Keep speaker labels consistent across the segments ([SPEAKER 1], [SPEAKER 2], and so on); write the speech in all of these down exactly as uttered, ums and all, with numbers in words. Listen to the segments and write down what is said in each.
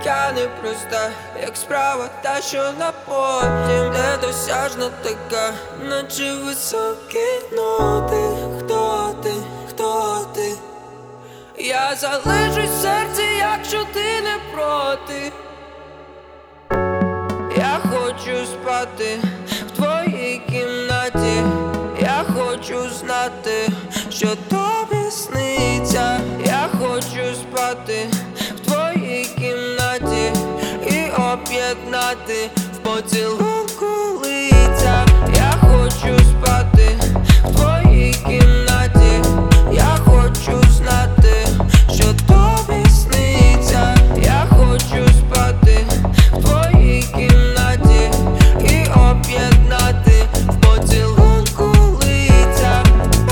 [SPEAKER 1] життя непроста, як справа та, що на потім недосяжна така, наче високі ноти. Хто ти, хто ти? Я залишусь в серці, якщо ти не проти. Я хочу спати в твоїй кімнаті. Я хочу знати, що тобі сниться. Я хочу спати в твоїй кімнаті і об'єднати в поцілунку лиця. Я хочу спати в твоїй кімнаті. Я хочу знати, що тобі сниться. Я хочу спати в твоїй кімнаті і об'єднати в поцілунку лиця.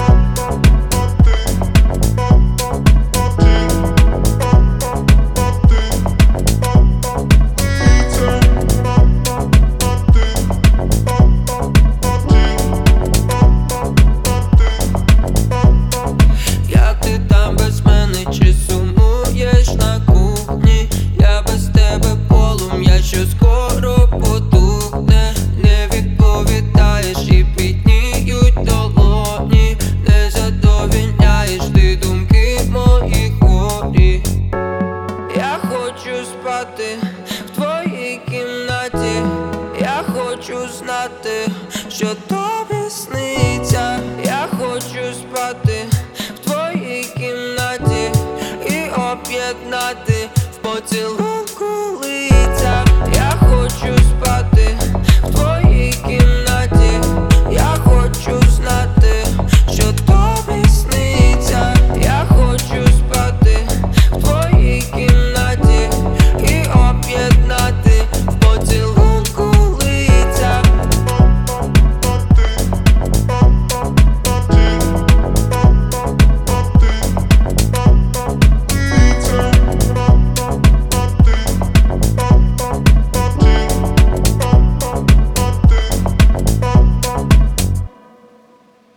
[SPEAKER 1] Як ти там без мене, чи сумуєш на кухні? Я без тебе полум'я, що скоро потухне. Не відповідаєш і підніють долоні. Не задовільняєш ти думки мої хворі. Я хочу спати в твоїй кімнаті. Я хочу знати, що тобі сниться. Я хочу спати в твоїй кімнаті і об'єднати в поцілунку лиця. Я хочу спати в твоїй кімнаті.